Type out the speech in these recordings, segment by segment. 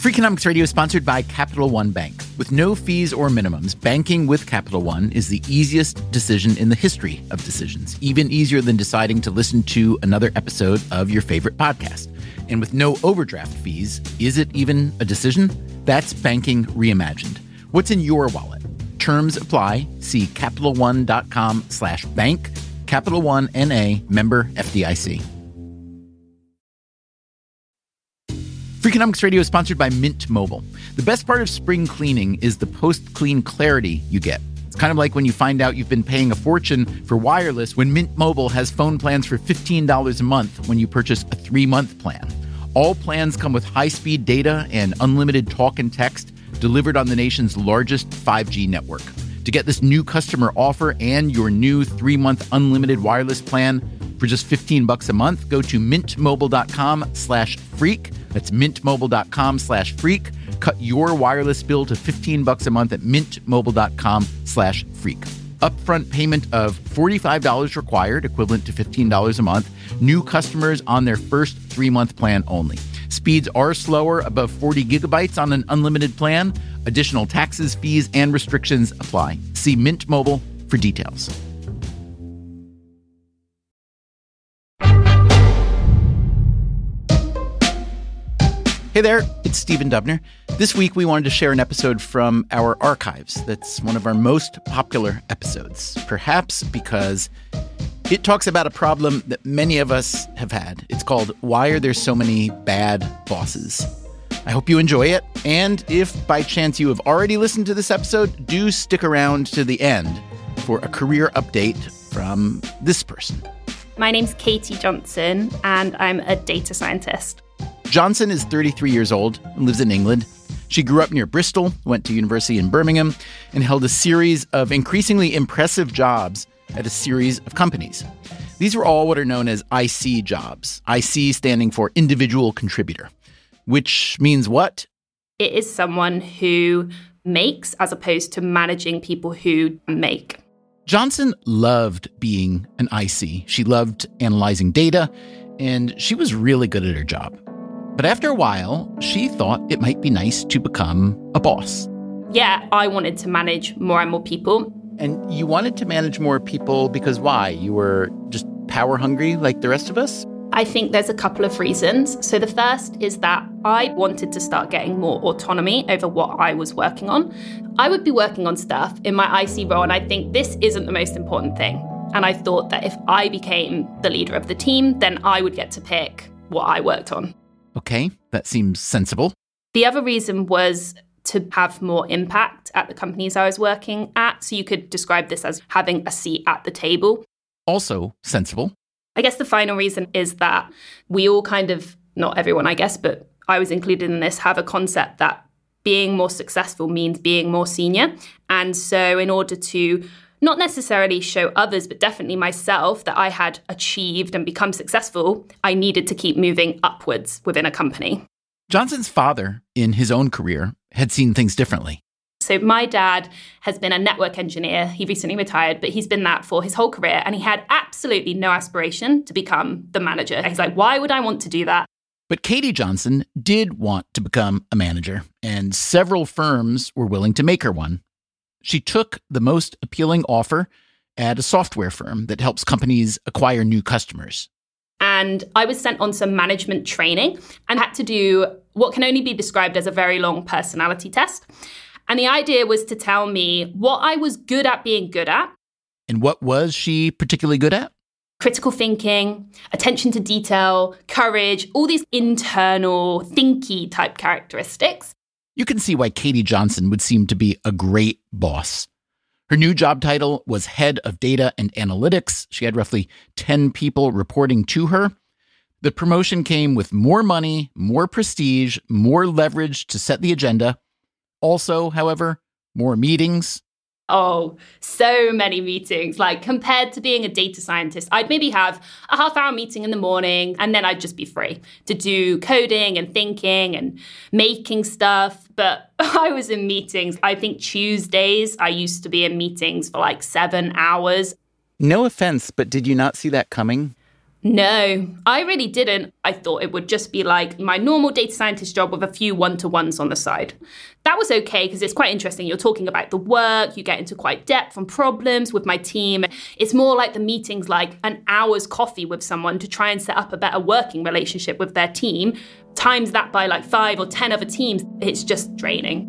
Freakonomics Radio is sponsored by Capital One Bank. With no fees or minimums, banking with Capital One is the easiest decision in the history of decisions, even easier than deciding to listen to another episode of your favorite podcast. And with no overdraft fees, is it even a decision? That's banking reimagined. What's in your wallet? Terms apply. See CapitalOne.com/bank. Capital One N.A. member FDIC. Freakonomics Radio is sponsored by Mint Mobile. The best part of spring cleaning is the post-clean clarity you get. It's kind of like when you find out you've been paying a fortune for wireless when Mint Mobile has phone plans for $15 a month when you purchase a 3-month plan. All plans come with high-speed data and unlimited talk and text delivered on the nation's largest 5G network. To get this new customer offer and your new 3-month unlimited wireless plan for just $15 a month, go to mintmobile.com/freak. That's mintmobile.com/freak. Cut your wireless bill to $15 a month at mintmobile.com/freak. Upfront payment of $45 required, equivalent to $15 a month. New customers on their first 3-month plan only. Speeds are slower, above 40 gigabytes on an unlimited plan. Additional taxes, fees, and restrictions apply. See Mint Mobile for details. Hey there, it's Stephen Dubner. This week we wanted to share an episode from our archives that's one of our most popular episodes, perhaps because it talks about a problem that many of us have had. It's called Why Are There So Many Bad Bosses? I hope you enjoy it, and if by chance you have already listened to this episode, do stick around to the end for a career update from this person. My name's Katie Johnson, and I'm a data scientist. Johnson is 33 years old and lives in England. She grew up near Bristol, went to university in Birmingham, and held a series of increasingly impressive jobs at a series of companies. These were all what are known as IC jobs, IC standing for individual contributor, which means what? It is someone who makes as opposed to managing people who make. Johnson loved being an IC. She loved analyzing data, and she was really good at her job. But after a while, she thought it might be nice to become a boss. Yeah, I wanted to manage more and more people. And you wanted to manage more people because why? You were just power hungry like the rest of us? I think there's a couple of reasons. So the first is that I wanted to start getting more autonomy over what I was working on. I would be working on stuff in my IC role, and I think this isn't the most important thing. And I thought that if I became the leader of the team, then I would get to pick what I worked on. Okay, that seems sensible. The other reason was to have more impact at the companies I was working at. So you could describe this as having a seat at the table. Also sensible. I guess the final reason is that we all kind of, not everyone, I guess, but I was included in this, have a concept that being more successful means being more senior. And so in order to not necessarily show others, but definitely myself, that I had achieved and become successful, I needed to keep moving upwards within a company. Johnson's father, in his own career, had seen things differently. So my dad has been a network engineer. He recently retired, but he's been that for his whole career. And he had absolutely no aspiration to become the manager. He's like, why would I want to do that? But Katie Johnson did want to become a manager, and several firms were willing to make her one. She took the most appealing offer at a software firm that helps companies acquire new customers. And I was sent on some management training and had to do what can only be described as a very long personality test. And the idea was to tell me what I was good at being good at. And what was she particularly good at? Critical thinking, attention to detail, courage, all these internal, thinky type characteristics. You can see why Katie Johnson would seem to be a great boss. Her new job title was Head of Data and Analytics. She had roughly 10 people reporting to her. The promotion came with more money, more prestige, more leverage to set the agenda. Also, however, more meetings. Oh, so many meetings. Like compared to being a data scientist, I'd maybe have a half-hour meeting in the morning and then I'd just be free to do coding and thinking and making stuff. But I was in meetings. I think Tuesdays, I used to be in meetings for like 7 hours. No offense, but did you not see that coming? No, I really didn't. I thought it would just be like my normal data scientist job with a few one-to-ones on the side. That was okay because it's quite interesting. You're talking about the work, you get into quite depth on problems with my team. It's more like the meetings, like an hour's coffee with someone to try and set up a better working relationship with their team. Times that by like 5 or 10 other teams, it's just draining.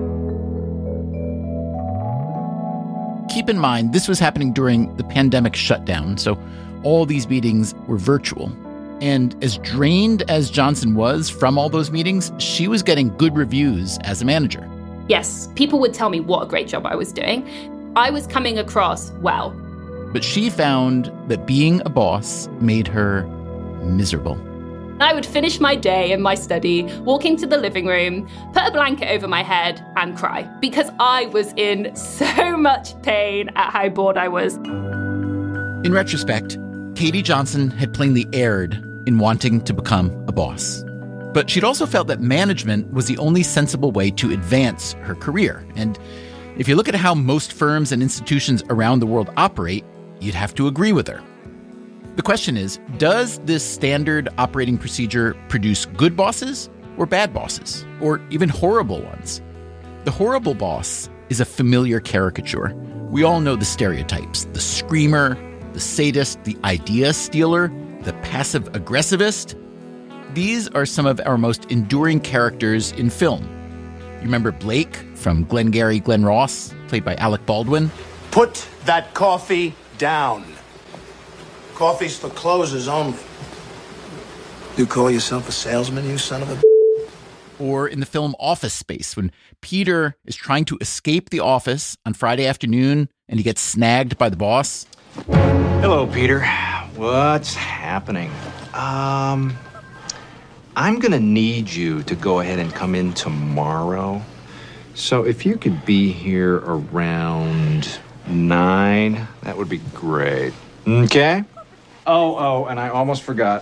Keep in mind, this was happening during the pandemic shutdown, so all these meetings were virtual. And as drained as Johnson was from all those meetings, she was getting good reviews as a manager. Yes, people would tell me what a great job I was doing. I was coming across well. But she found that being a boss made her miserable. I would finish my day in my study, walk into the living room, put a blanket over my head and cry because I was in so much pain at how bored I was. In retrospect, Katie Johnson had plainly erred in wanting to become a boss. But she'd also felt that management was the only sensible way to advance her career. And if you look at how most firms and institutions around the world operate, you'd have to agree with her. The question is, does this standard operating procedure produce good bosses or bad bosses, or even horrible ones? The horrible boss is a familiar caricature. We all know the stereotypes: the screamer, the sadist, the idea stealer, the passive-aggressivist. These are some of our most enduring characters in film. You remember Blake from Glengarry Glen Ross, played by Alec Baldwin? Put that coffee down. Coffee's for closers only. You call yourself a salesman, you son of a... Or in the film Office Space, when Peter is trying to escape the office on Friday afternoon and he gets snagged by the boss. Hello, Peter. What's happening? I'm gonna need you to go ahead and come in tomorrow. So if you could be here around 9, that would be great. Okay? Oh, and I almost forgot.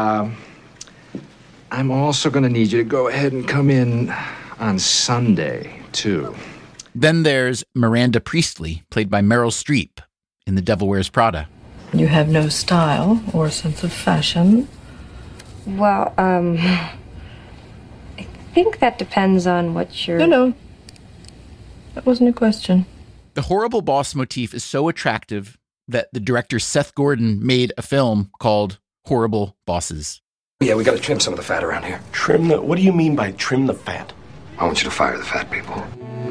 I'm also gonna need you to go ahead and come in on Sunday, too. Then there's Miranda Priestley, played by Meryl Streep in The Devil Wears Prada. You have no style or sense of fashion. Well, I think that depends on what you're... No. That wasn't a question. The horrible boss motif is so attractive that the director Seth Gordon made a film called Horrible Bosses. Yeah, we gotta trim some of the fat around here. What do you mean by trim the fat? I want you to fire the fat people.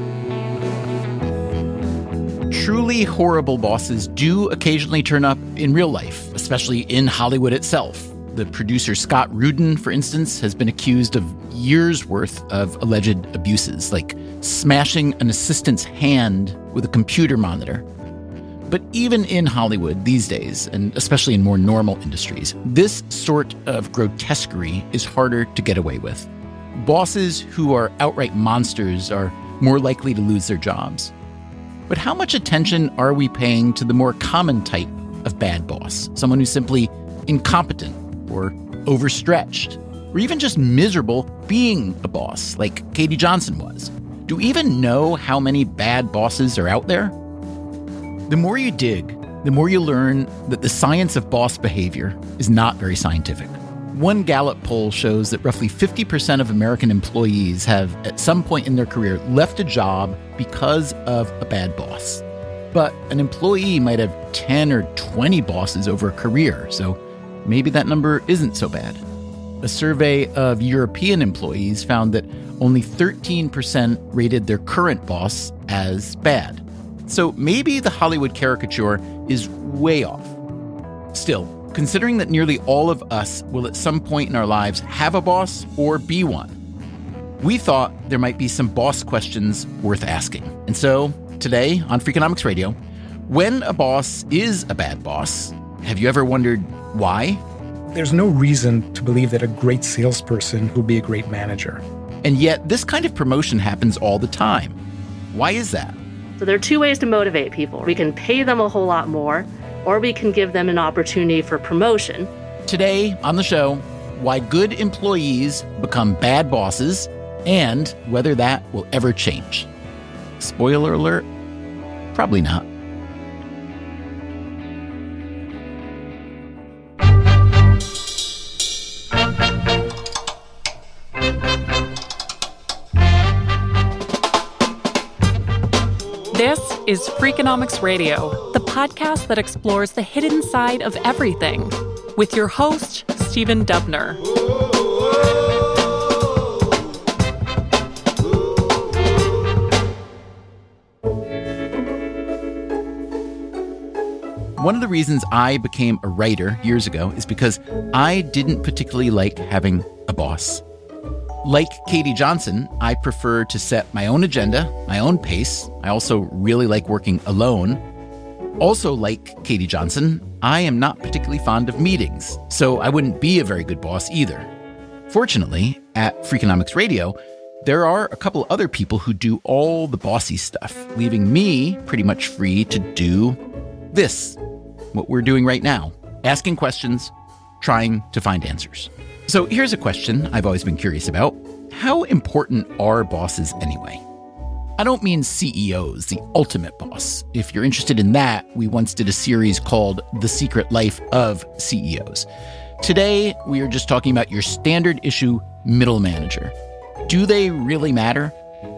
Truly horrible bosses do occasionally turn up in real life, especially in Hollywood itself. The producer Scott Rudin, for instance, has been accused of years' worth of alleged abuses, like smashing an assistant's hand with a computer monitor. But even in Hollywood these days, and especially in more normal industries, this sort of grotesquerie is harder to get away with. Bosses who are outright monsters are more likely to lose their jobs. But how much attention are we paying to the more common type of bad boss? Someone who's simply incompetent or overstretched, or even just miserable being a boss, like Katie Johnson was. Do we even know how many bad bosses are out there? The more you dig, the more you learn that the science of boss behavior is not very scientific. One Gallup poll shows that roughly 50% of American employees have, at some point in their career, left a job because of a bad boss. But an employee might have 10 or 20 bosses over a career, so maybe that number isn't so bad. A survey of European employees found that only 13% rated their current boss as bad. So maybe the Hollywood caricature is way off. Still, considering that nearly all of us will at some point in our lives have a boss or be one, we thought there might be some boss questions worth asking. And so, today on Freakonomics Radio, when a boss is a bad boss, have you ever wondered why? There's no reason to believe that a great salesperson will be a great manager. And yet, this kind of promotion happens all the time. Why is that? So there are two ways to motivate people. We can pay them a whole lot more, or we can give them an opportunity for promotion. Today on the show, why good employees become bad bosses and whether that will ever change. Spoiler alert, probably not. This is Freakonomics Radio, the podcast that explores the hidden side of everything, with your host, Stephen Dubner. One of the reasons I became a writer years ago is because I didn't particularly like having a boss. Like Katie Johnson, I prefer to set my own agenda, my own pace. I also really like working alone. Also, like Katie Johnson, I am not particularly fond of meetings, so I wouldn't be a very good boss either. Fortunately, at Freakonomics Radio, there are a couple other people who do all the bossy stuff, leaving me pretty much free to do this, what we're doing right now, asking questions, trying to find answers. So here's a question I've always been curious about. How important are bosses anyway? I don't mean CEOs, the ultimate boss. If you're interested in that, we once did a series called The Secret Life of CEOs. Today, we are just talking about your standard issue middle manager. Do they really matter?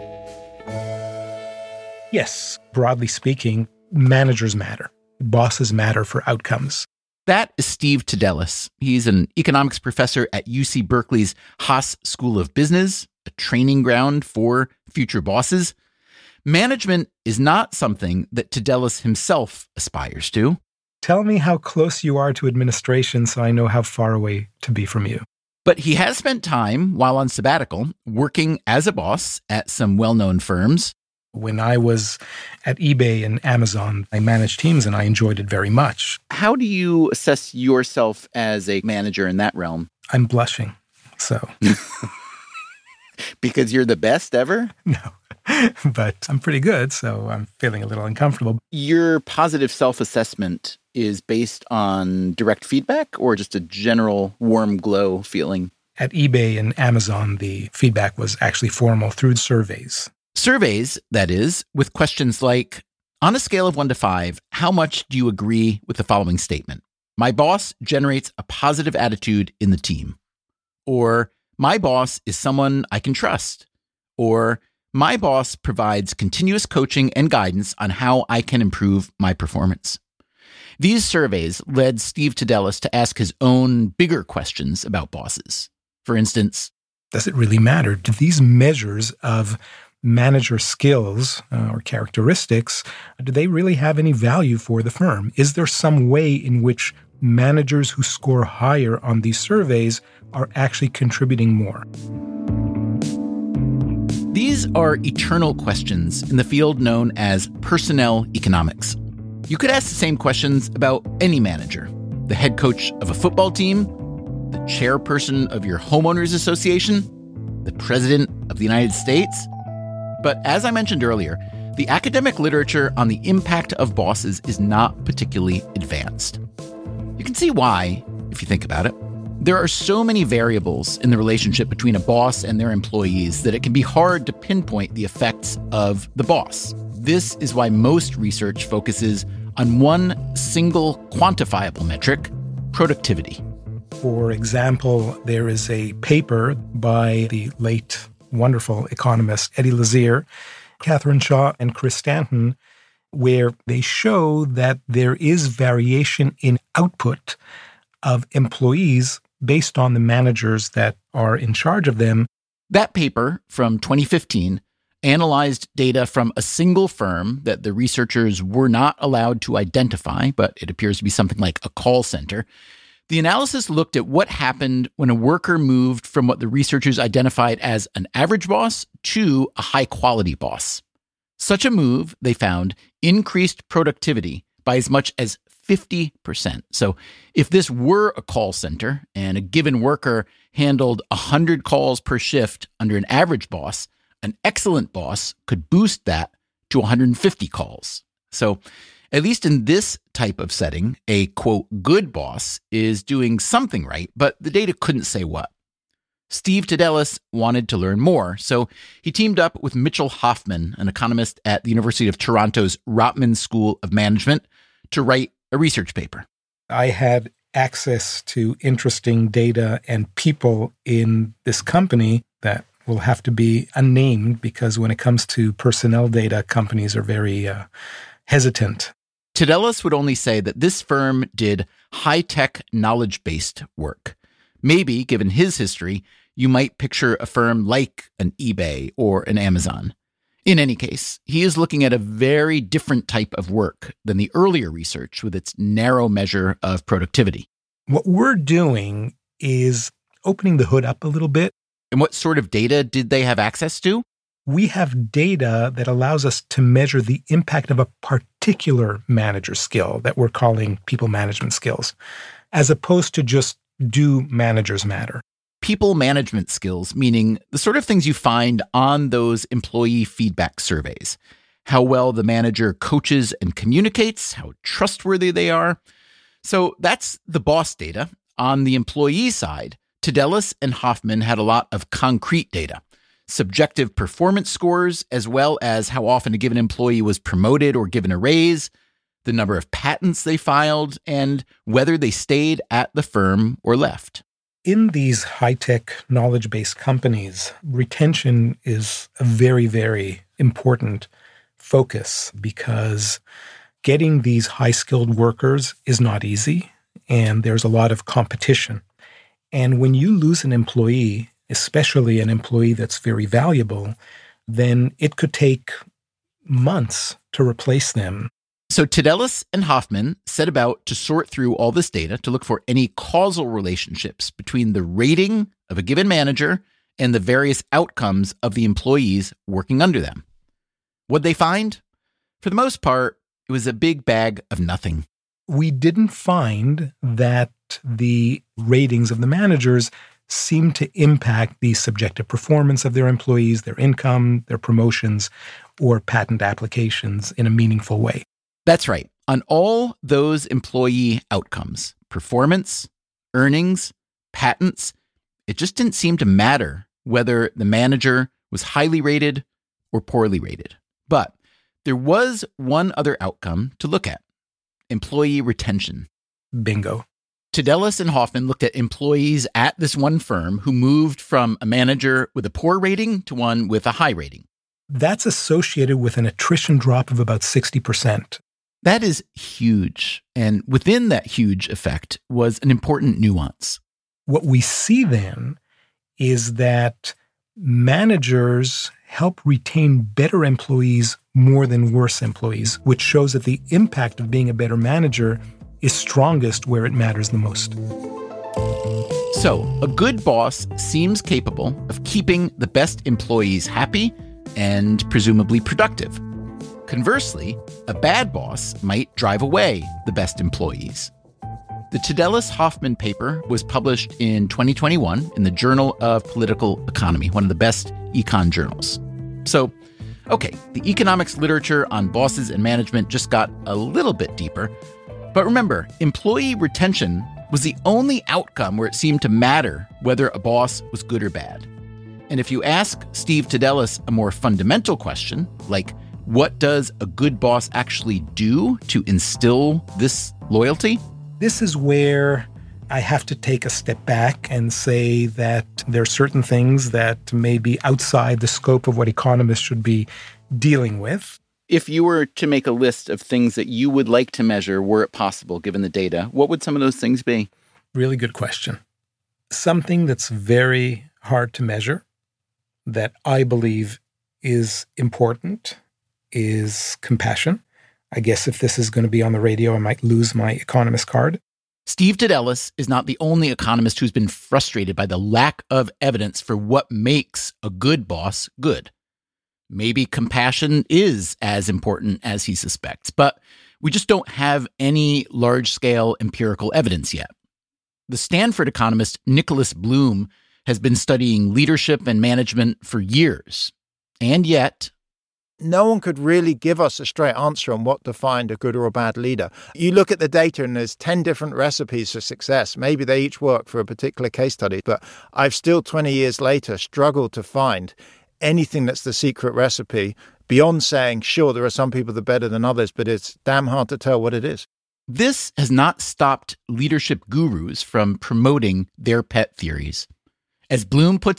Yes, broadly speaking, managers matter. Bosses matter for outcomes. That is Steve Tadelis. He's an economics professor at UC Berkeley's Haas School of Business, a training ground for future bosses. Management is not something that Tadelis himself aspires to. Tell me how close you are to administration so I know how far away to be from you. But he has spent time, while on sabbatical, working as a boss at some well-known firms. When I was at eBay and Amazon, I managed teams and I enjoyed it very much. How do you assess yourself as a manager in that realm? I'm blushing, so. Because you're the best ever? No, but I'm pretty good, so I'm feeling a little uncomfortable. Your positive self-assessment is based on direct feedback or just a general warm glow feeling? At eBay and Amazon, the feedback was actually formal through surveys. Surveys, that is, with questions like, on a scale of 1 to 5, how much do you agree with the following statement? My boss generates a positive attitude in the team. Or, my boss is someone I can trust. Or, my boss provides continuous coaching and guidance on how I can improve my performance. These surveys led Steve Tadelis to ask his own bigger questions about bosses. For instance, does it really matter? Do these measures of manager skills or characteristics, do they really have any value for the firm? Is there some way in which managers who score higher on these surveys are actually contributing more? These are eternal questions in the field known as personnel economics. You could ask the same questions about any manager, the head coach of a football team, the chairperson of your homeowners association, the president of the United States. But as I mentioned earlier, the academic literature on the impact of bosses is not particularly advanced. You can see why, if you think about it. There are so many variables in the relationship between a boss and their employees that it can be hard to pinpoint the effects of the boss. This is why most research focuses on one single quantifiable metric, productivity. For example, there is a paper by the late wonderful economist Eddie Lazear, Catherine Shaw, and Chris Stanton, where they show that there is variation in output of employees based on the managers that are in charge of them. That paper from 2015 analyzed data from a single firm that the researchers were not allowed to identify, but it appears to be something like a call center. The analysis looked at what happened when a worker moved from what the researchers identified as an average boss to a high-quality boss. Such a move, they found, increased productivity by as much as 50%. So if this were a call center and a given worker handled 100 calls per shift under an average boss, an excellent boss could boost that to 150 calls. So at least in this type of setting, a, quote, good boss is doing something right, but the data couldn't say what. Steve Tadelis wanted to learn more, so he teamed up with Mitchell Hoffman, an economist at the University of Toronto's Rotman School of Management, to write a research paper. I had access to interesting data and people in this company that will have to be unnamed because when it comes to personnel data, companies are very hesitant. Tidelis would only say that this firm did high-tech, knowledge-based work. Maybe, given his history, you might picture a firm like an eBay or an Amazon. In any case, he is looking at a very different type of work than the earlier research with its narrow measure of productivity. What we're doing is opening the hood up a little bit. And what sort of data did they have access to? We have data that allows us to measure the impact of a particular manager skill that we're calling people management skills, as opposed to just do managers matter. People management skills, meaning the sort of things you find on those employee feedback surveys. How well the manager coaches and communicates, how trustworthy they are. So that's the boss data. On the employee side, Tidelis and Hoffman had a lot of concrete data. Subjective performance scores, as well as how often a given employee was promoted or given a raise, the number of patents they filed, and whether they stayed at the firm or left. In these high-tech, knowledge-based companies, retention is a very, very important focus because getting these high-skilled workers is not easy, and there's a lot of competition. And when you lose an employee, especially an employee that's very valuable, then it could take months to replace them. So Tidelis and Hoffman set about to sort through all this data to look for any causal relationships between the rating of a given manager and the various outcomes of the employees working under them. What'd they find? For the most part, it was a big bag of nothing. We didn't find that the ratings of the managers seemed to impact the subjective performance of their employees, their income, their promotions, or patent applications in a meaningful way. That's right. On all those employee outcomes, performance, earnings, patents, it just didn't seem to matter whether the manager was highly rated or poorly rated. But there was one other outcome to look at: employee retention. Bingo. Tidelis and Hoffman looked at employees at this one firm who moved from a manager with a poor rating to one with a high rating. That's associated with an attrition drop of about 60%. That is huge. And within that huge effect was an important nuance. What we see then is that managers help retain better employees more than worse employees, which shows that the impact of being a better manager is strongest where it matters the most. So, a good boss seems capable of keeping the best employees happy and presumably productive. Conversely, a bad boss might drive away the best employees. The Tidelis-Hoffman paper was published in 2021 in the Journal of Political Economy, one of the best econ journals. So, okay, the economics literature on bosses and management just got a little bit deeper. But remember, employee retention was the only outcome where it seemed to matter whether a boss was good or bad. And if you ask Steve Tidelis a more fundamental question, like, what does a good boss actually do to instill this loyalty? This is where I have to take a step back and say that there are certain things that may be outside the scope of what economists should be dealing with. If you were to make a list of things that you would like to measure, were it possible, given the data, what would some of those things be? Really good question. Something that's very hard to measure that I believe is important is compassion. I guess if this is going to be on the radio, I might lose my economist card. Steve Tidelis is not the only economist who's been frustrated by the lack of evidence for what makes a good boss good. Maybe compassion is as important as he suspects, but we just don't have any large-scale empirical evidence yet. The Stanford economist Nicholas Bloom has been studying leadership and management for years, and yet no one could really give us a straight answer on what defined a good or a bad leader. You look at the data and there's 10 different recipes for success. Maybe they each work for a particular case study, but I've still 20 years later struggled to find anything that's the secret recipe beyond saying, sure, there are some people that are better than others, but it's damn hard to tell what it is. This has not stopped leadership gurus from promoting their pet theories. As Bloom puts it,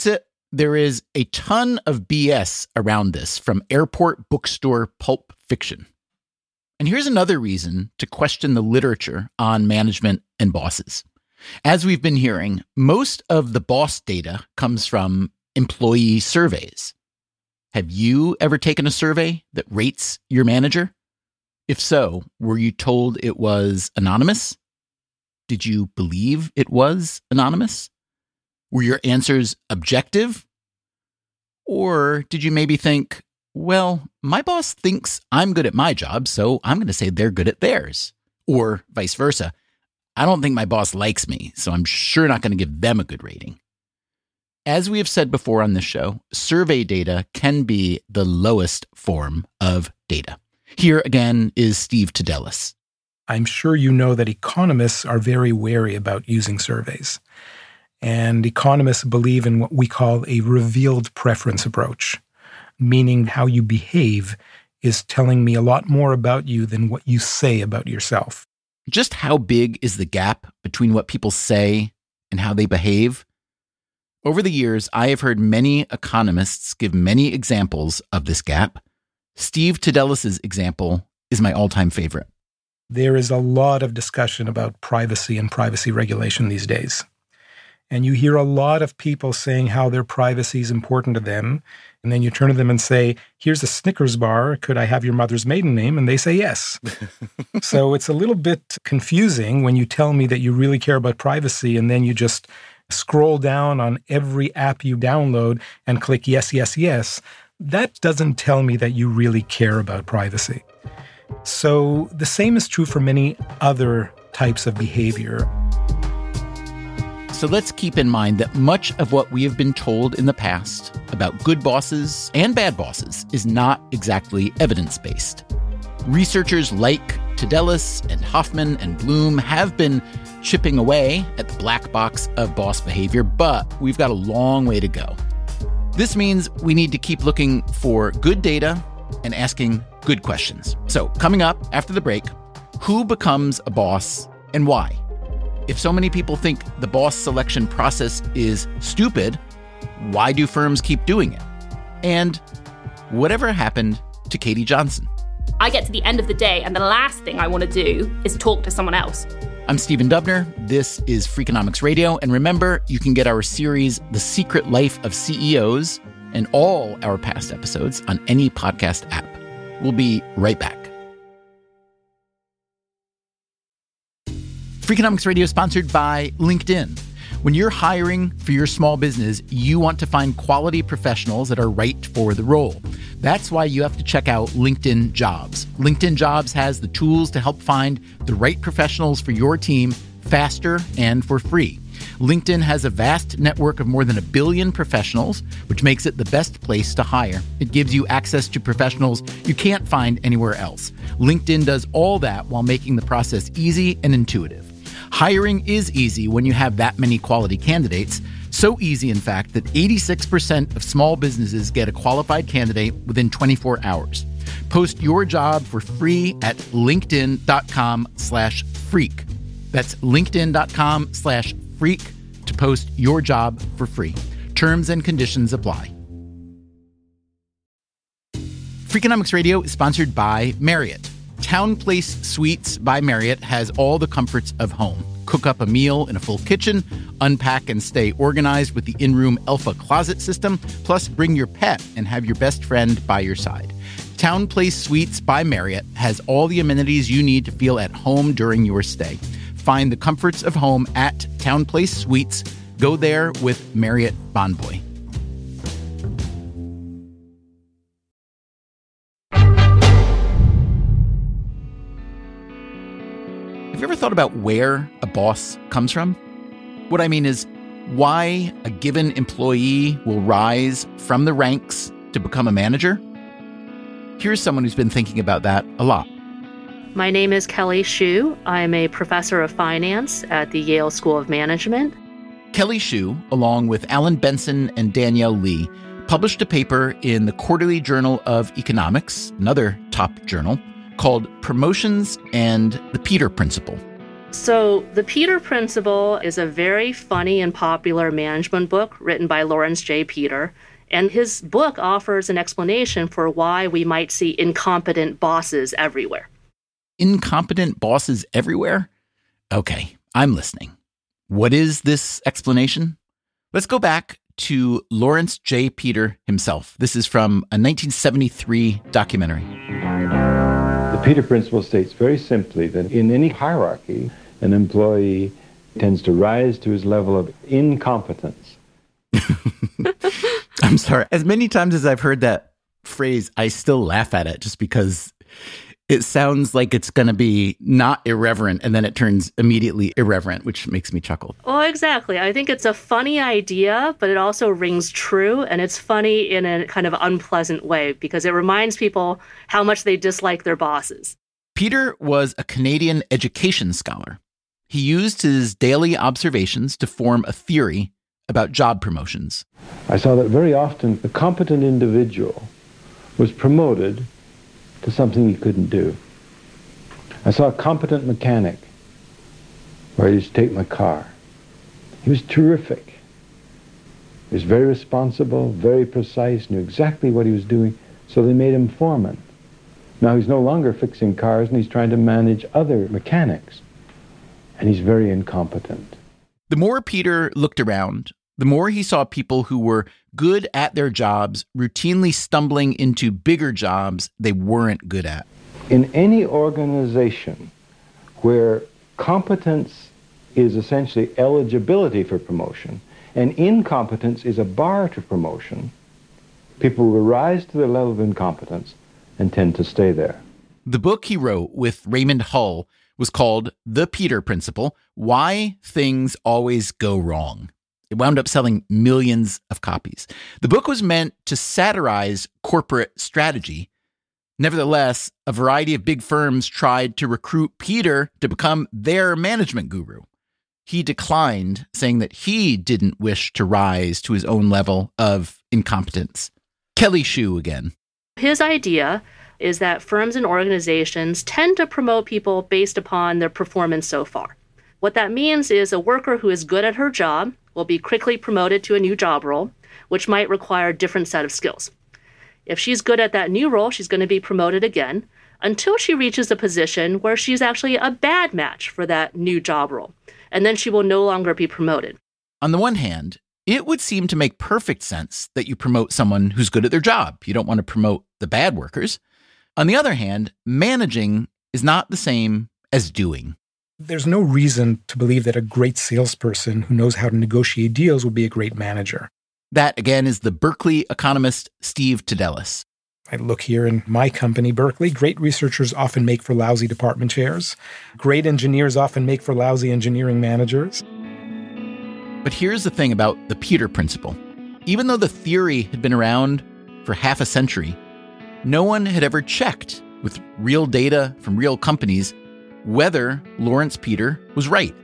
There is a ton of BS around this from airport bookstore pulp fiction. And here's another reason to question the literature on management and bosses. As we've been hearing, most of the boss data comes from employee surveys. Have you ever taken a survey that rates your manager? If so, were you told it was anonymous? Did you believe it was anonymous? Were your answers objective? Or did you maybe think, well, my boss thinks I'm good at my job, so I'm going to say they're good at theirs. Or vice versa. I don't think my boss likes me, so I'm sure not going to give them a good rating. As we have said before on this show, survey data can be the lowest form of data. Here again is Steve Tadelis. I'm sure you know that economists are very wary about using surveys. And economists believe in what we call a revealed preference approach, meaning how you behave is telling me a lot more about you than what you say about yourself. Just how big is the gap between what people say and how they behave? Over the years, I have heard many economists give many examples of this gap. Steve Tadelis' example is my all-time favorite. There is a lot of discussion about privacy and privacy regulation these days. And you hear a lot of people saying how their privacy is important to them. And then you turn to them and say, here's a Snickers bar. Could I have your mother's maiden name? And they say yes. So it's a little bit confusing when you tell me that you really care about privacy and then you just scroll down on every app you download and click yes, yes, yes. That doesn't tell me that you really care about privacy. So the same is true for many other types of behavior. So let's keep in mind that much of what we have been told in the past about good bosses and bad bosses is not exactly evidence-based. Researchers like Tadelis and Hoffman and Bloom have been chipping away at the black box of boss behavior, but we've got a long way to go. This means we need to keep looking for good data and asking good questions. So coming up after the break, who becomes a boss and why? If so many people think the boss selection process is stupid, why do firms keep doing it? And whatever happened to Katie Johnson? I get to the end of the day and the last thing I want to do is talk to someone else. I'm Stephen Dubner. This is Freakonomics Radio. And remember, you can get our series, The Secret Life of CEOs, and all our past episodes on any podcast app. We'll be right back. Freakonomics Radio is sponsored by LinkedIn. When you're hiring for your small business, you want to find quality professionals that are right for the role. That's why you have to check out LinkedIn Jobs. LinkedIn Jobs has the tools to help find the right professionals for your team faster and for free. LinkedIn has a vast network of more than 1 billion professionals, which makes it the best place to hire. It gives you access to professionals you can't find anywhere else. LinkedIn does all that while making the process easy and intuitive. Hiring is easy when you have that many quality candidates. So easy, in fact, that 86% of small businesses get a qualified candidate within 24 hours. Post your job for free at linkedin.com/freak. That's linkedin.com/freak to post your job for free. Terms and conditions apply. Freakonomics Radio is sponsored by Marriott. TownePlace Suites by Marriott has all the comforts of home. Cook up a meal in a full kitchen, unpack and stay organized with the in-room Elfa closet system, plus bring your pet and have your best friend by your side. TownePlace Suites by Marriott has all the amenities you need to feel at home during your stay. Find the comforts of home at TownePlace Suites. Go there with Marriott Bonvoy. Have you ever thought about where a boss comes from? What I mean is why a given employee will rise from the ranks to become a manager? Here's someone who's been thinking about that a lot. My name is Kelly Hsu. I'm a professor of finance at the Yale School of Management. Kelly Hsu, along with Alan Benson and Danielle Lee, published a paper in the Quarterly Journal of Economics, another top journal, called Promotions and the Peter Principle. So The Peter Principle is a very funny and popular management book written by Lawrence J. Peter. And his book offers an explanation for why we might see incompetent bosses everywhere. Incompetent bosses everywhere? Okay, I'm listening. What is this explanation? Let's go back to Lawrence J. Peter himself. This is from a 1973 documentary. The Peter Principle states very simply that in any hierarchy, an employee tends to rise to his level of incompetence. I'm sorry. As many times as I've heard that phrase, I still laugh at it just because it sounds like it's going to be not irreverent and then it turns immediately irreverent, which makes me chuckle. Oh, exactly. I think it's a funny idea, but it also rings true. And it's funny in a kind of unpleasant way because it reminds people how much they dislike their bosses. Peter was a Canadian education scholar. He used his daily observations to form a theory about job promotions. I saw that very often the competent individual was promoted to something he couldn't do. I saw a competent mechanic where he used to take my car. He was terrific. He was very responsible, very precise, knew exactly what he was doing, so they made him foreman. Now he's no longer fixing cars and he's trying to manage other mechanics, and he's very incompetent. The more Peter looked around, the more he saw people who were good at their jobs routinely stumbling into bigger jobs they weren't good at. In any organization where competence is essentially eligibility for promotion and incompetence is a bar to promotion, people will rise to the level of incompetence and tend to stay there. The book he wrote with Raymond Hull was called The Peter Principle: Why Things Always Go Wrong. It wound up selling millions of copies. The book was meant to satirize corporate strategy. Nevertheless, a variety of big firms tried to recruit Peter to become their management guru. He declined, saying that he didn't wish to rise to his own level of incompetence. Kelly Shue again. His idea is that firms and organizations tend to promote people based upon their performance so far. What that means is a worker who is good at her job will be quickly promoted to a new job role, which might require a different set of skills. If she's good at that new role, she's going to be promoted again until she reaches a position where she's actually a bad match for that new job role, and then she will no longer be promoted. On the one hand, it would seem to make perfect sense that you promote someone who's good at their job. You don't want to promote the bad workers. On the other hand, managing is not the same as doing. There's no reason to believe that a great salesperson who knows how to negotiate deals will be a great manager. That, again, is the Berkeley economist Steve Tadelis. I look here in my company, Berkeley. Great researchers often make for lousy department chairs. Great engineers often make for lousy engineering managers. But here's the thing about the Peter Principle. Even though the theory had been around for half a century, no one had ever checked with real data from real companies whether Lawrence Peter was right.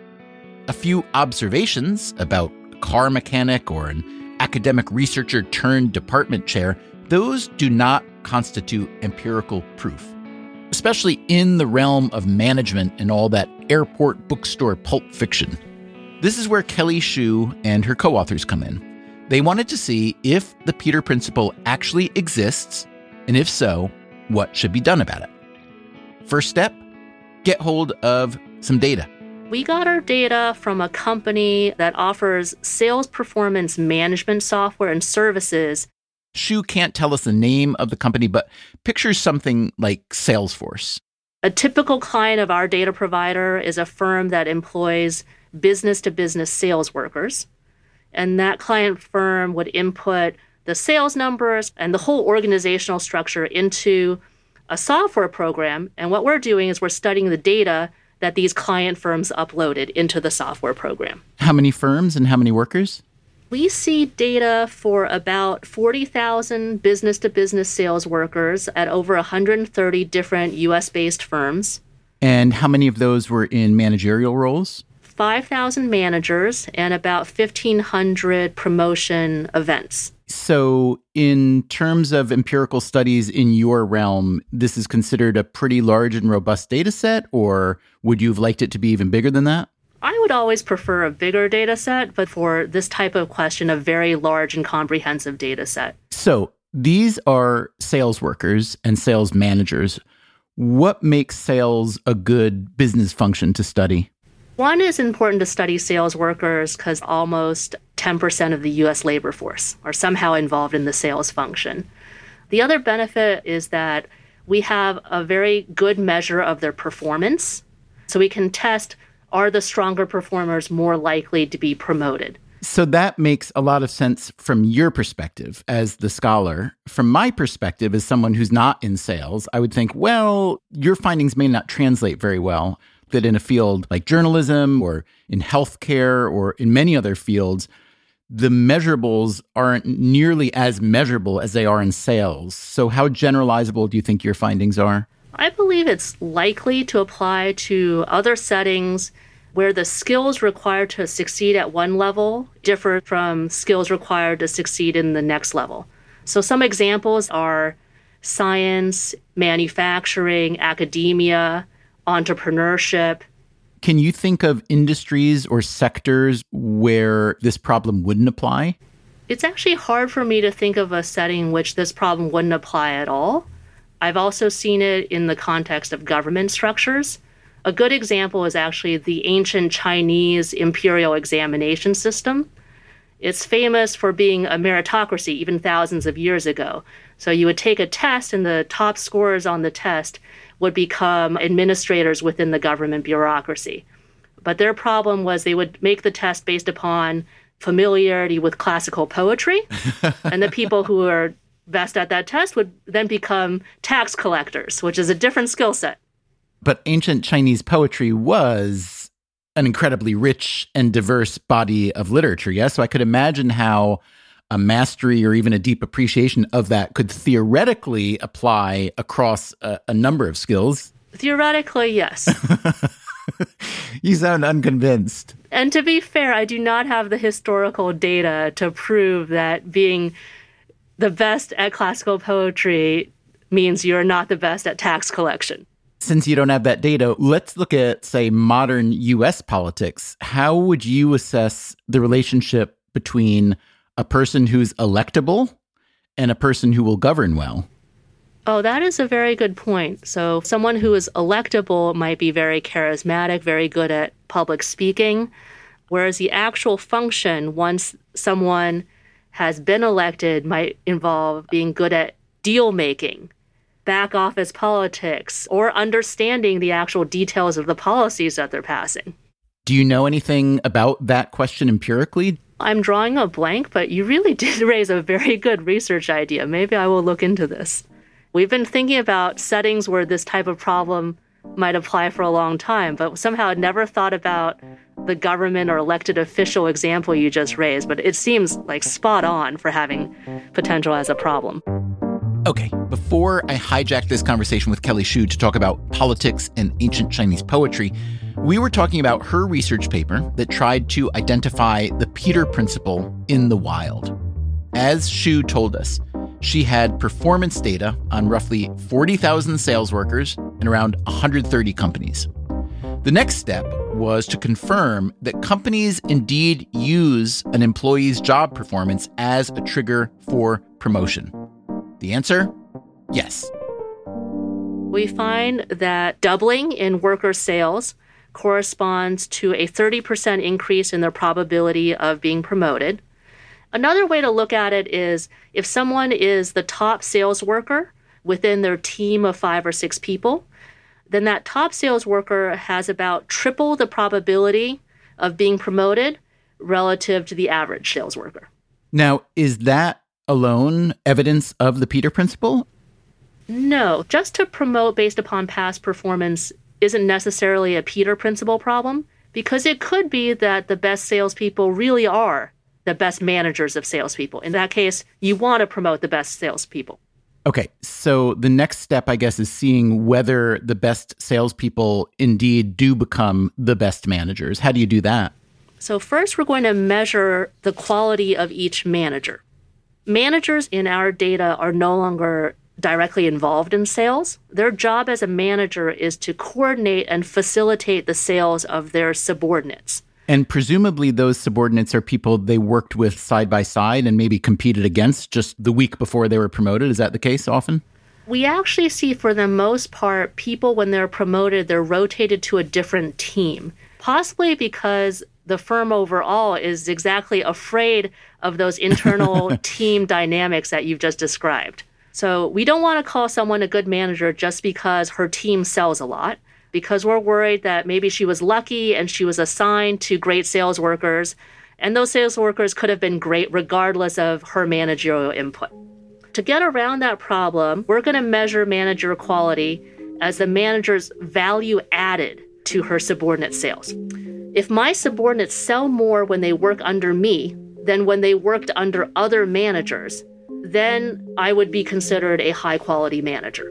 A few observations about a car mechanic or an academic researcher turned department chair, those do not constitute empirical proof, especially in the realm of management and all that airport bookstore pulp fiction. This is where Kelly Shue and her co-authors come in. They wanted to see if the Peter Principle actually exists, and if so, what should be done about it. First step, get hold of some data. We got our data from a company that offers sales performance management software and services. Shue can't tell us the name of the company, but pictures something like Salesforce. A typical client of our data provider is a firm that employs business-to-business sales workers. And that client firm would input the sales numbers and the whole organizational structure into a software program. And what we're doing is we're studying the data that these client firms uploaded into the software program. How many firms and how many workers? We see data for about 40,000 business-to-business sales workers at over 130 different U.S.-based firms. And how many of those were in managerial roles? 5,000 managers and about 1,500 promotion events. So in terms of empirical studies in your realm, this is considered a pretty large and robust data set, or would you have liked it to be even bigger than that? I would always prefer a bigger data set, but for this type of question, a very large and comprehensive data set. So these are sales workers and sales managers. What makes sales a good business function to study? One is important to study sales workers because almost 10% of the U.S. labor force are somehow involved in the sales function. The other benefit is that we have a very good measure of their performance. So we can test, are the stronger performers more likely to be promoted? So that makes a lot of sense from your perspective as the scholar. From my perspective, as someone who's not in sales, I would think, well, your findings may not translate very well. That in a field like journalism or in healthcare or in many other fields, the measurables aren't nearly as measurable as they are in sales. So how generalizable do you think your findings are? I believe it's likely to apply to other settings where the skills required to succeed at one level differ from skills required to succeed in the next level. So some examples are science, manufacturing, academia, entrepreneurship. Can you think of industries or sectors where this problem wouldn't apply? It's actually hard for me to think of a setting in which this problem wouldn't apply at all. I've also seen it in the context of government structures. A good example is actually the ancient Chinese imperial examination system. It's famous for being a meritocracy even thousands of years ago. So you would take a test and the top scorers on the test would become administrators within the government bureaucracy. But their problem was they would make the test based upon familiarity with classical poetry. And the people who were best at that test would then become tax collectors, which is a different skill set. But ancient Chinese poetry was an incredibly rich and diverse body of literature, yes? So I could imagine how a mastery or even a deep appreciation of that could theoretically apply across a number of skills. Theoretically, yes. You sound unconvinced. And to be fair, I do not have the historical data to prove that being the best at classical poetry means you're not the best at tax collection. Since you don't have that data, let's look at, say, modern U.S. politics. How would you assess the relationship between a person who's electable and a person who will govern well? Oh, that is a very good point. So someone who is electable might be very charismatic, very good at public speaking, whereas the actual function, once someone has been elected, might involve being good at deal making, back office politics, or understanding the actual details of the policies that they're passing. Do you know anything about that question empirically? I'm drawing a blank, but you really did raise a very good research idea. Maybe I will look into this. We've been thinking about settings where this type of problem might apply for a long time, but somehow never thought about the government or elected official example you just raised. But it seems like spot on for having potential as a problem. Okay, before I hijack this conversation with Kelly Xu to talk about politics and ancient Chinese poetry, we were talking about her research paper that tried to identify the Peter Principle in the wild. As Xu told us, she had performance data on roughly 40,000 sales workers and around 130 companies. The next step was to confirm that companies indeed use an employee's job performance as a trigger for promotion. The answer? Yes. We find that doubling in worker sales corresponds to a 30% increase in their probability of being promoted. Another way to look at it is if someone is the top sales worker within their team of 5 or 6 people, then that top sales worker has about triple the probability of being promoted relative to the average sales worker. Now, is that alone evidence of the Peter Principle? No, just to promote based upon past performance isn't necessarily a Peter Principle problem, because it could be that the best salespeople really are the best managers of salespeople. In that case, you want to promote the best salespeople. Okay, so the next step, I guess, is seeing whether the best salespeople indeed do become the best managers. How do you do that? So first, we're going to measure the quality of each manager. Managers in our data are no longer directly involved in sales. Their job as a manager is to coordinate and facilitate the sales of their subordinates. And presumably those subordinates are people they worked with side by side and maybe competed against just the week before they were promoted. Is that the case often? We actually see, for the most part, people, when they're promoted, they're rotated to a different team, possibly because the firm overall is exactly afraid of those internal team dynamics that you've just described. So we don't want to call someone a good manager just because her team sells a lot, because we're worried that maybe she was lucky and she was assigned to great sales workers, and those sales workers could have been great regardless of her managerial input. To get around that problem, we're going to measure manager quality as the manager's value added to her subordinate sales. If my subordinates sell more when they work under me than when they worked under other managers, then I would be considered a high-quality manager.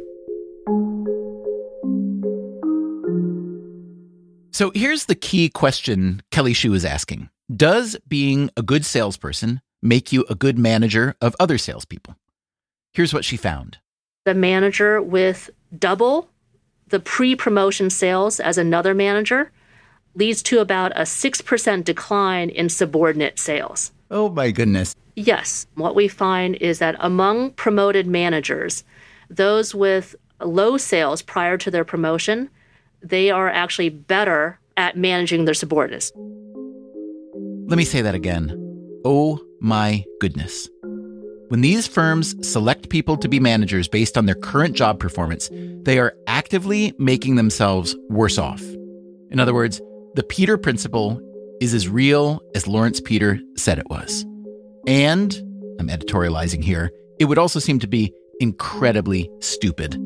So here's the key question Kelly Shue is asking. Does being a good salesperson make you a good manager of other salespeople? Here's what she found. The manager with double the pre-promotion sales as another manager leads to about a 6% decline in subordinate sales. Oh my goodness. Yes. What we find is that among promoted managers, those with low sales prior to their promotion, they are actually better at managing their subordinates. Let me say that again. Oh my goodness. When these firms select people to be managers based on their current job performance, they are actively making themselves worse off. In other words, the Peter Principle is as real as Lawrence Peter said it was. And, I'm editorializing here, it would also seem to be incredibly stupid.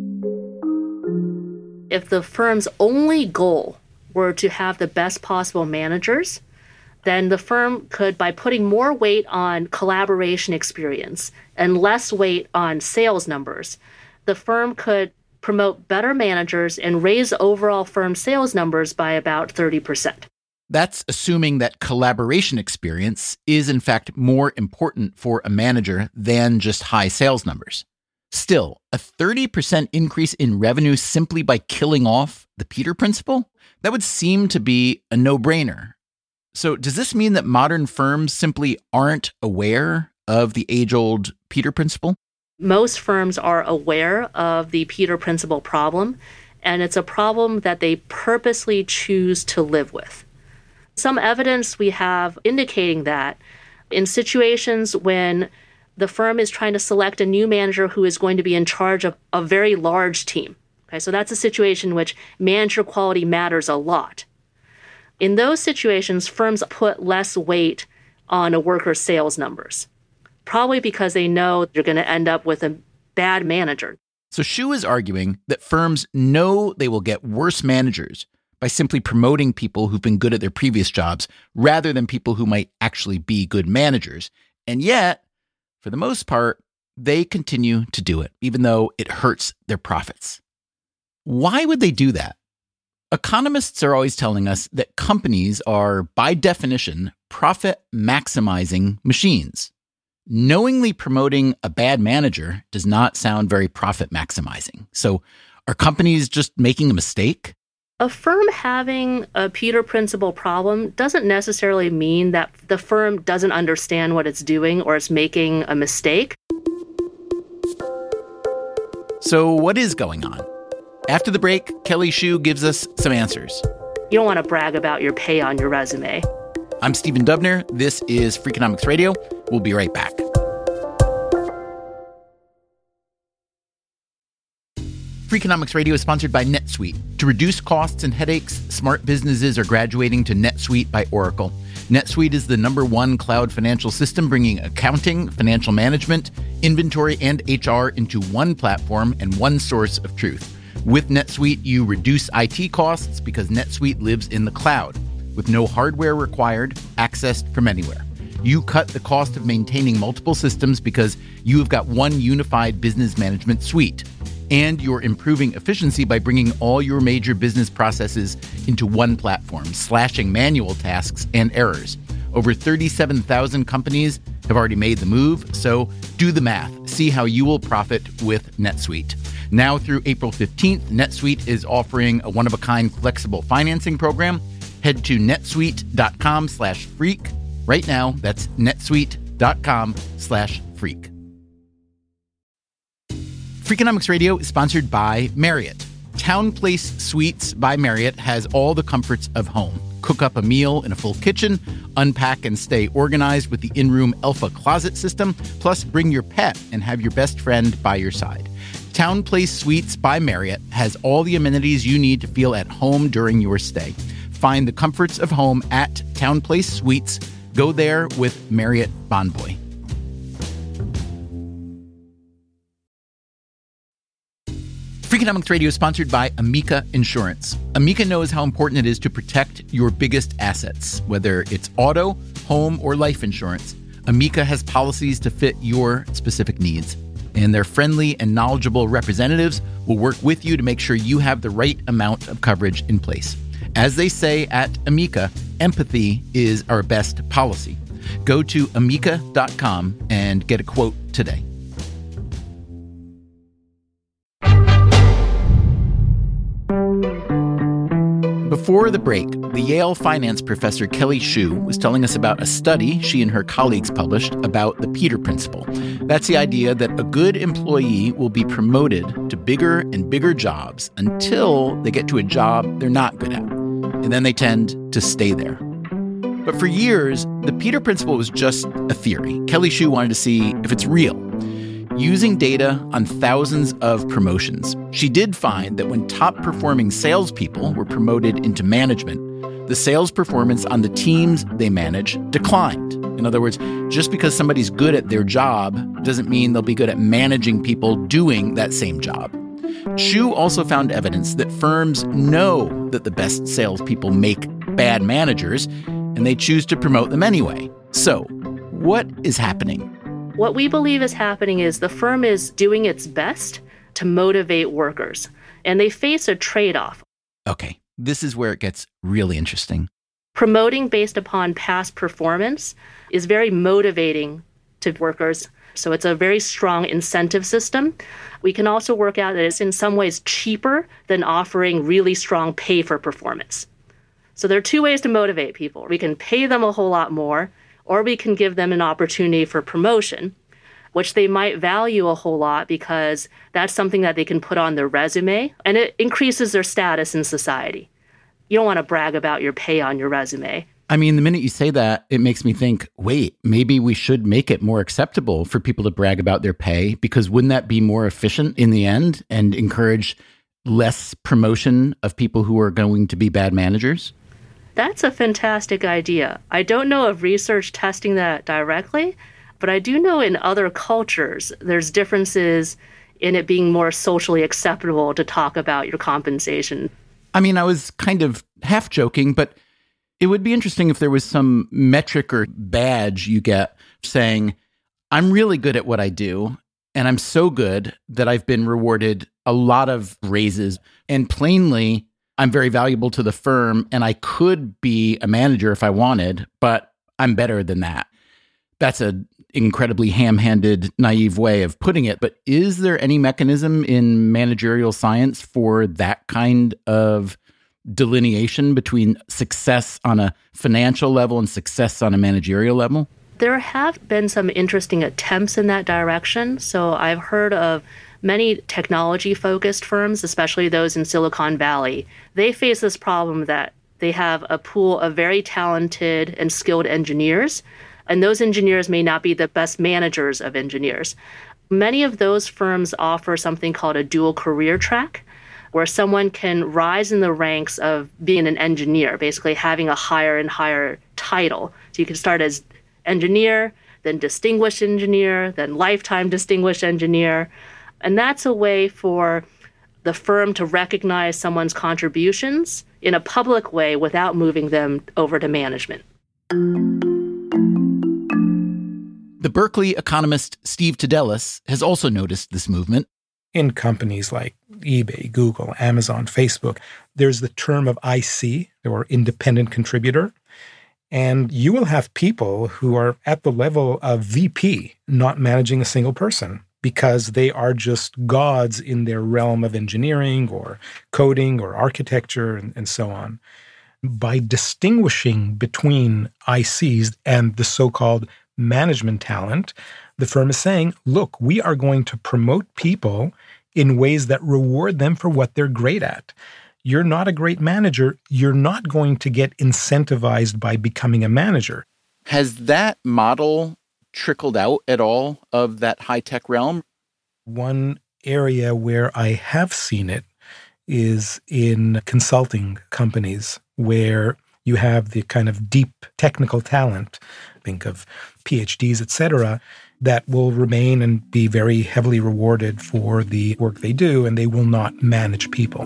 If the firm's only goal were to have the best possible managers, then the firm could, by putting more weight on collaboration experience and less weight on sales numbers, the firm could promote better managers and raise overall firm sales numbers by about 30%. That's assuming that collaboration experience is in fact more important for a manager than just high sales numbers. Still, a 30% increase in revenue simply by killing off the Peter Principle? That would seem to be a no-brainer. So does this mean that modern firms simply aren't aware of the age-old Peter Principle? Most firms are aware of the Peter Principle problem, and it's a problem that they purposely choose to live with. Some evidence we have indicating that in situations when the firm is trying to select a new manager who is going to be in charge of a very large team. Okay, so that's a situation in which manager quality matters a lot. In those situations, firms put less weight on a worker's sales numbers, probably because they know they're going to end up with a bad manager. So Shue is arguing that firms know they will get worse managers by simply promoting people who've been good at their previous jobs rather than people who might actually be good managers. And yet, for the most part, they continue to do it, even though it hurts their profits. Why would they do that? Economists are always telling us that companies are, by definition, profit-maximizing machines. Knowingly promoting a bad manager does not sound very profit-maximizing. So are companies just making a mistake? A firm having a Peter Principle problem doesn't necessarily mean that the firm doesn't understand what it's doing or it's making a mistake. So what is going on? After the break, Kelly Shue gives us some answers. You don't want to brag about your pay on your resume. I'm Stephen Dubner. This is Freakonomics Radio. We'll be right back. Freakonomics Radio is sponsored by NetSuite. To reduce costs and headaches, smart businesses are graduating to NetSuite by Oracle. NetSuite is the #1 cloud financial system, bringing accounting, financial management, inventory, and HR into one platform and one source of truth. With NetSuite, you reduce IT costs because NetSuite lives in the cloud, with no hardware required, accessed from anywhere. You cut the cost of maintaining multiple systems because you have got one unified business management suite. And you're improving efficiency by bringing all your major business processes into one platform, slashing manual tasks and errors. Over 37,000 companies have already made the move, so do the math. See how you will profit with NetSuite. Now through April 15th, NetSuite is offering a one-of-a-kind flexible financing program. Head to netsuite.com/freak right now. That's netsuite.com/freak. Freakonomics Radio is sponsored by Marriott. TownePlace Suites by Marriott has all the comforts of home. Cook up a meal in a full kitchen, unpack and stay organized with the in-room Elfa closet system, plus bring your pet and have your best friend by your side. TownePlace Suites by Marriott has all the amenities you need to feel at home during your stay. Find the comforts of home at TownePlace Suites. Go there with Marriott Bonvoy. Freakonomics Radio is sponsored by Amica Insurance. Amica knows how important it is to protect your biggest assets, whether it's auto, home, or life insurance. Amica has policies to fit your specific needs, and their friendly and knowledgeable representatives will work with you to make sure you have the right amount of coverage in place. As they say at Amica, empathy is our best policy. Go to amica.com and get a quote today. Before the break, the Yale finance professor Kelly Shue was telling us about a study she and her colleagues published about the Peter Principle. That's the idea that a good employee will be promoted to bigger and bigger jobs until they get to a job they're not good at, and then they tend to stay there. But for years, the Peter Principle was just a theory. Kelly Shue wanted to see if it's real. Using data on thousands of promotions, she did find that when top-performing salespeople were promoted into management, the sales performance on the teams they manage declined. In other words, just because somebody's good at their job doesn't mean they'll be good at managing people doing that same job. Shue also found evidence that firms know that the best salespeople make bad managers, and they choose to promote them anyway. So, what is happening? What we believe is happening is the firm is doing its best to motivate workers, and they face a trade-off. Okay, this is where it gets really interesting. Promoting based upon past performance is very motivating to workers, so it's a very strong incentive system. We can also work out that it's in some ways cheaper than offering really strong pay for performance. So there are two ways to motivate people. We can pay them a whole lot more, or we can give them an opportunity for promotion, which they might value a whole lot because that's something that they can put on their resume, and it increases their status in society. You don't want to brag about your pay on your resume. I mean, the minute you say that, it makes me think, wait, maybe we should make it more acceptable for people to brag about their pay, because wouldn't that be more efficient in the end and encourage less promotion of people who are going to be bad managers? That's a fantastic idea. I don't know of research testing that directly, but I do know in other cultures, there's differences in it being more socially acceptable to talk about your compensation. I mean, I was kind of half joking, but it would be interesting if there was some metric or badge you get saying, I'm really good at what I do, and I'm so good that I've been rewarded a lot of raises, and plainly, I'm very valuable to the firm, and I could be a manager if I wanted, but I'm better than that. That's an incredibly ham-handed, naive way of putting it, but is there any mechanism in managerial science for that kind of delineation between success on a financial level and success on a managerial level? There have been some interesting attempts in that direction. So I've heard of many technology-focused firms, especially those in Silicon Valley. They face this problem that they have a pool of very talented and skilled engineers, and those engineers may not be the best managers of engineers. Many of those firms offer something called a dual career track, where someone can rise in the ranks of being an engineer, basically having a higher and higher title. So you can start as engineer, then distinguished engineer, then lifetime distinguished engineer. And that's a way for the firm to recognize someone's contributions in a public way without moving them over to management. The Berkeley economist Steve Tadelis has also noticed this movement. In companies like eBay, Google, Amazon, Facebook, there's the term of IC, or independent contributor. And you will have people who are at the level of VP, not managing a single person, because they are just gods in their realm of engineering or coding or architecture and so on. By distinguishing between ICs and the so-called management talent, the firm is saying, look, we are going to promote people in ways that reward them for what they're great at. You're not a great manager. You're not going to get incentivized by becoming a manager. Has that model trickled out at all of that high-tech realm? One area where I have seen it is in consulting companies where you have the kind of deep technical talent, think of PhDs, et cetera, that will remain and be very heavily rewarded for the work they do, and they will not manage people.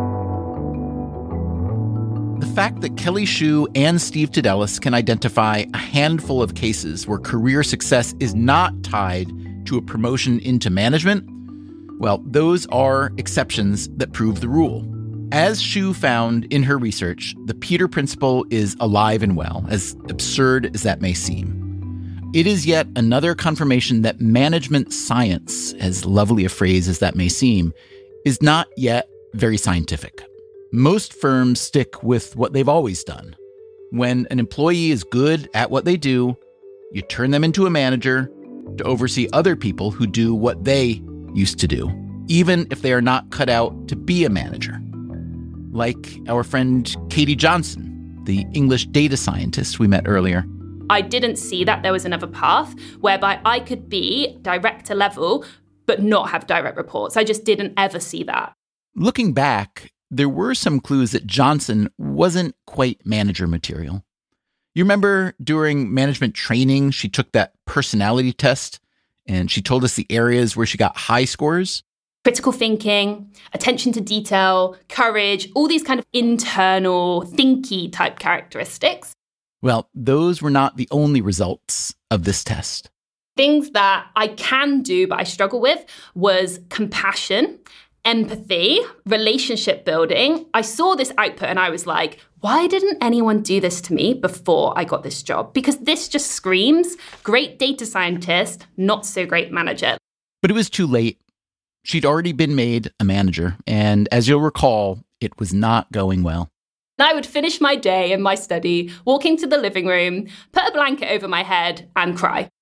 The fact that Kelly Shue and Steve Tadelis can identify a handful of cases where career success is not tied to a promotion into management, well, those are exceptions that prove the rule. As Shue found in her research, the Peter Principle is alive and well, as absurd as that may seem. It is yet another confirmation that management science, as lovely a phrase as that may seem, is not yet very scientific. Most firms stick with what they've always done. When an employee is good at what they do, you turn them into a manager to oversee other people who do what they used to do, even if they are not cut out to be a manager. Like our friend Katie Johnson, the English data scientist we met earlier. I didn't see that there was another path whereby I could be director level, but not have direct reports. I just didn't ever see that. Looking back, there were some clues that Johnson wasn't quite manager material. You remember during management training, she took that personality test and she told us the areas where she got high scores? Critical thinking, attention to detail, courage, all these kind of internal, thinky type characteristics. Well, those were not the only results of this test. Things that I can do, but I struggle with, was compassion, empathy, relationship building. I saw this output and I was like, why didn't anyone do this to me before I got this job? Because this just screams great data scientist, not so great manager. But it was too late. She'd already been made a manager, and as you'll recall, it was not going well. I would finish my day in my study, walk into the living room, put a blanket over my head, and cry.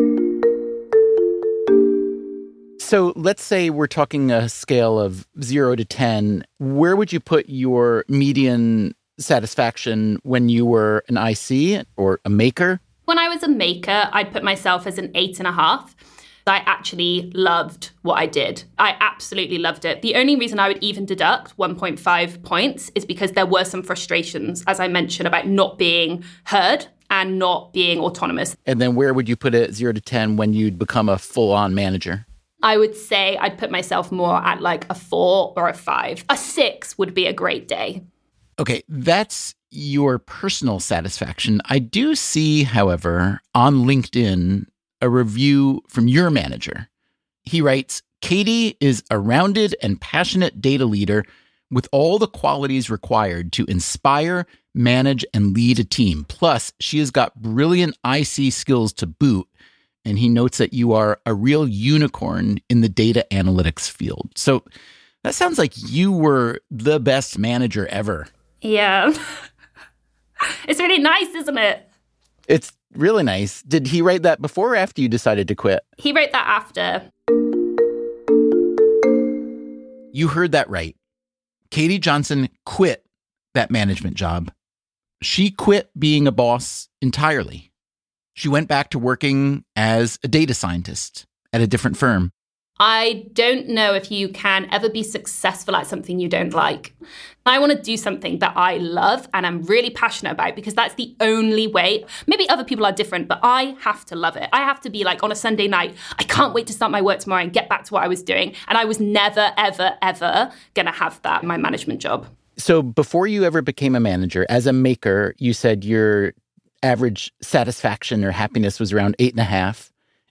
So let's say we're talking a scale of 0 to 10. Where would you put your median satisfaction when you were an IC or a maker? When I was a maker, I'd put myself as an 8.5. I actually loved what I did. I absolutely loved it. The only reason I would even deduct 1.5 points is because there were some frustrations, as I mentioned, about not being heard and not being autonomous. And then where would you put it 0 to 10 when you'd become a full-on manager? I would say I'd put myself more at like a 4 or a 5. A 6 would be a great day. Okay, that's your personal satisfaction. I do see, however, on LinkedIn, a review from your manager. He writes, Katie is a rounded and passionate data leader with all the qualities required to inspire, manage, and lead a team. Plus, she has got brilliant IC skills to boot. And he notes that you are a real unicorn in the data analytics field. So that sounds like you were the best manager ever. Yeah. It's really nice, isn't it? It's really nice. Did he write that before or after you decided to quit? He wrote that after. You heard that right. Katie Johnson quit that management job. She quit being a boss entirely. She went back to working as a data scientist at a different firm. I don't know if you can ever be successful at something you don't like. I want to do something that I love and I'm really passionate about because that's the only way. Maybe other people are different, but I have to love it. I have to be like on a Sunday night, I can't wait to start my work tomorrow and get back to what I was doing. And I was never, ever, ever going to have that in my management job. So before you ever became a manager, as a maker, you said your average satisfaction or happiness was around 8.5.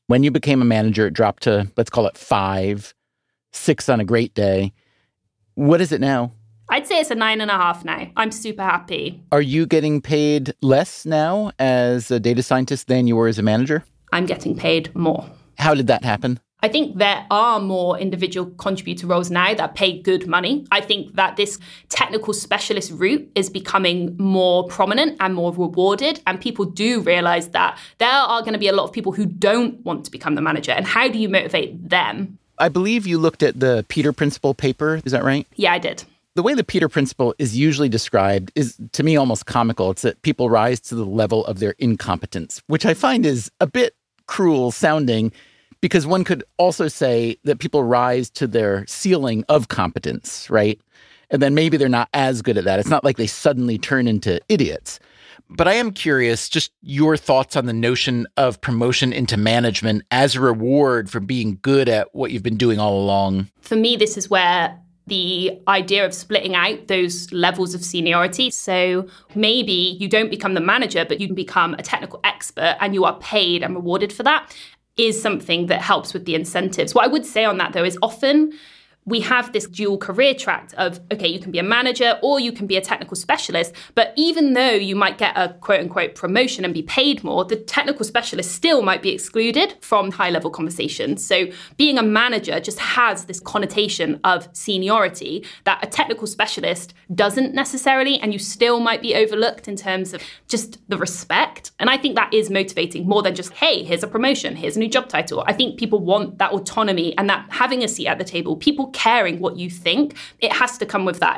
When you became a manager, it dropped to, let's call it 5, 6 on a great day. What is it now? I'd say it's a 9.5 now. I'm super happy. Are you getting paid less now as a data scientist than you were as a manager? I'm getting paid more. How did that happen? I think there are more individual contributor roles now that pay good money. I think that this technical specialist route is becoming more prominent and more rewarded. And people do realize that there are going to be a lot of people who don't want to become the manager. And how do you motivate them? I believe you looked at the Peter Principle paper. Is that right? Yeah, I did. The way the Peter Principle is usually described is, to me, almost comical. It's that people rise to the level of their incompetence, which I find is a bit cruel sounding, because one could also say that people rise to their ceiling of competence, right? And then maybe they're not as good at that. It's not like they suddenly turn into idiots. But I am curious, just your thoughts on the notion of promotion into management as a reward for being good at what you've been doing all along. For me, this is where the idea of splitting out those levels of seniority. So maybe you don't become the manager, but you can become a technical expert and you are paid and rewarded for that, is something that helps with the incentives. What I would say on that, though, is often we have this dual career track of, okay, you can be a manager or you can be a technical specialist. But even though you might get a quote unquote promotion and be paid more, the technical specialist still might be excluded from high level conversations. So being a manager just has this connotation of seniority that a technical specialist doesn't necessarily, and you still might be overlooked in terms of just the respect. And I think that is motivating more than just, hey, here's a promotion, here's a new job title. I think people want that autonomy and that having a seat at the table, people caring what you think, it has to come with that.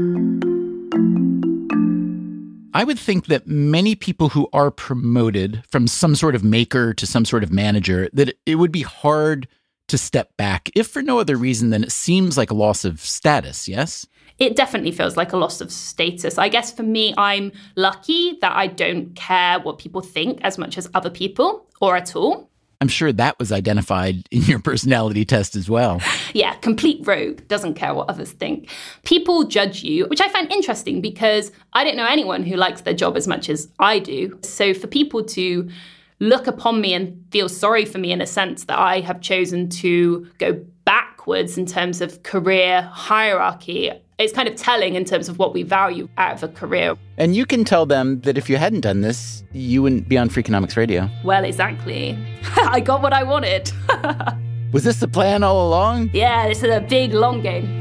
I would think that many people who are promoted from some sort of maker to some sort of manager, that it would be hard to step back, if for no other reason than it seems like a loss of status, yes? It definitely feels like a loss of status. I guess for me, I'm lucky that I don't care what people think as much as other people, or at all. I'm sure that was identified in your personality test as well. Yeah, complete rogue, doesn't care what others think. People judge you, which I find interesting because I don't know anyone who likes their job as much as I do. So for people to look upon me and feel sorry for me in a sense that I have chosen to go backwards in terms of career hierarchy, it's kind of telling in terms of what we value out of a career. And you can tell them that if you hadn't done this, you wouldn't be on Freakonomics Radio. Well, exactly. I got what I wanted. Was this the plan all along? Yeah, this is a big, long game.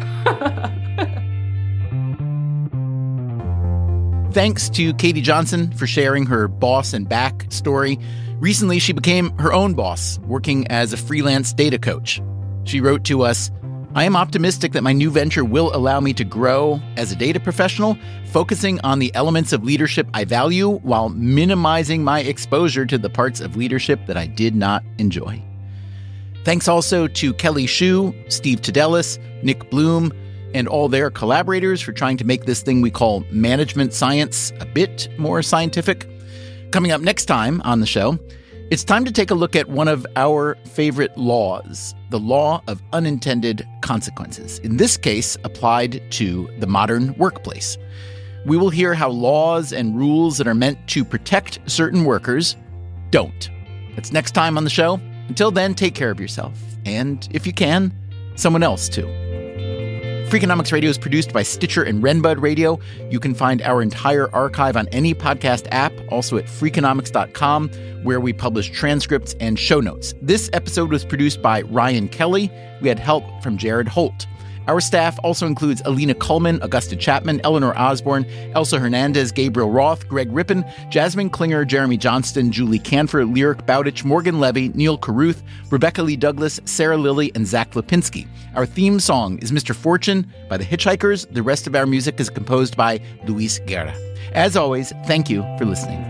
Thanks to Katie Johnson for sharing her boss and back story. Recently, she became her own boss, working as a freelance data coach. She wrote to us, I am optimistic that my new venture will allow me to grow as a data professional, focusing on the elements of leadership I value while minimizing my exposure to the parts of leadership that I did not enjoy. Thanks also to Kelly Shue, Steve Tadelis, Nick Bloom, and all their collaborators for trying to make this thing we call management science a bit more scientific. Coming up next time on the show, it's time to take a look at one of our favorite laws, the law of unintended consequences, in this case applied to the modern workplace. We will hear how laws and rules that are meant to protect certain workers don't. That's next time on the show. Until then, take care of yourself. And if you can, someone else too. Freakonomics Radio is produced by Stitcher and Renbud Radio. You can find our entire archive on any podcast app, also at Freakonomics.com, where we publish transcripts and show notes. This episode was produced by Ryan Kelly. We had help from Jared Holt. Our staff also includes Alina Kuhlman, Augusta Chapman, Eleanor Osborne, Elsa Hernandez, Gabriel Roth, Greg Rippin, Jasmine Klinger, Jeremy Johnston, Julie Canfor, Lyric Bowditch, Morgan Levy, Neil Carruth, Rebecca Lee Douglas, Sarah Lilly, and Zach Lipinski. Our theme song is Mr. Fortune by The Hitchhikers. The rest of our music is composed by Luis Guerra. As always, thank you for listening.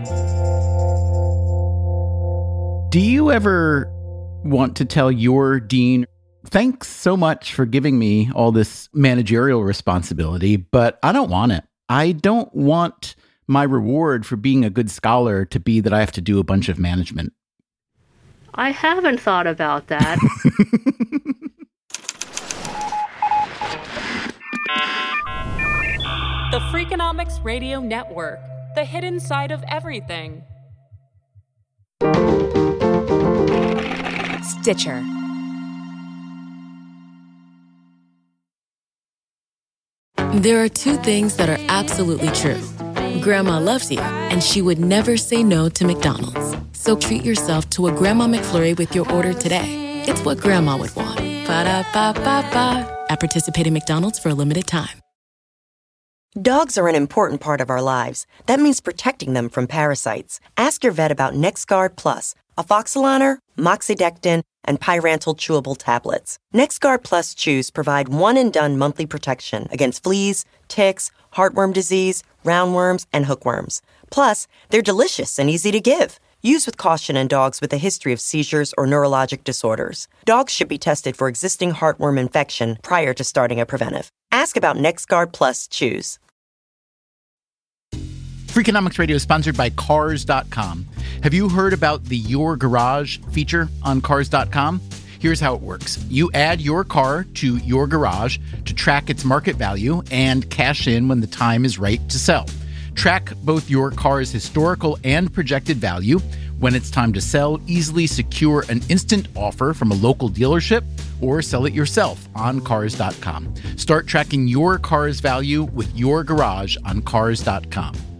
Do you ever want to tell your dean, thanks so much for giving me all this managerial responsibility, but I don't want it. I don't want my reward for being a good scholar to be that I have to do a bunch of management. I haven't thought about that. The Freakonomics Radio Network, the hidden side of everything. Stitcher. There are two things that are absolutely true. Grandma loves you, and she would never say no to McDonald's. So treat yourself to a Grandma McFlurry with your order today. It's what Grandma would want. Ba-da-ba-ba-ba. At participating McDonald's for a limited time. Dogs are an important part of our lives. That means protecting them from parasites. Ask your vet about NexGard Plus, Afoxolaner, Moxidectin, and Pyrantel chewable tablets. NexGard Plus chews provide one-and-done monthly protection against fleas, ticks, heartworm disease, roundworms, and hookworms. Plus, they're delicious and easy to give. Use with caution in dogs with a history of seizures or neurologic disorders. Dogs should be tested for existing heartworm infection prior to starting a preventive. Ask about NexGard Plus chews. Freakonomics Radio is sponsored by Cars.com. Have you heard about the Your Garage feature on Cars.com? Here's how it works. You add your car to your garage to track its market value and cash in when the time is right to sell. Track both your car's historical and projected value. When it's time to sell, easily secure an instant offer from a local dealership or sell it yourself on Cars.com. Start tracking your car's value with your garage on Cars.com.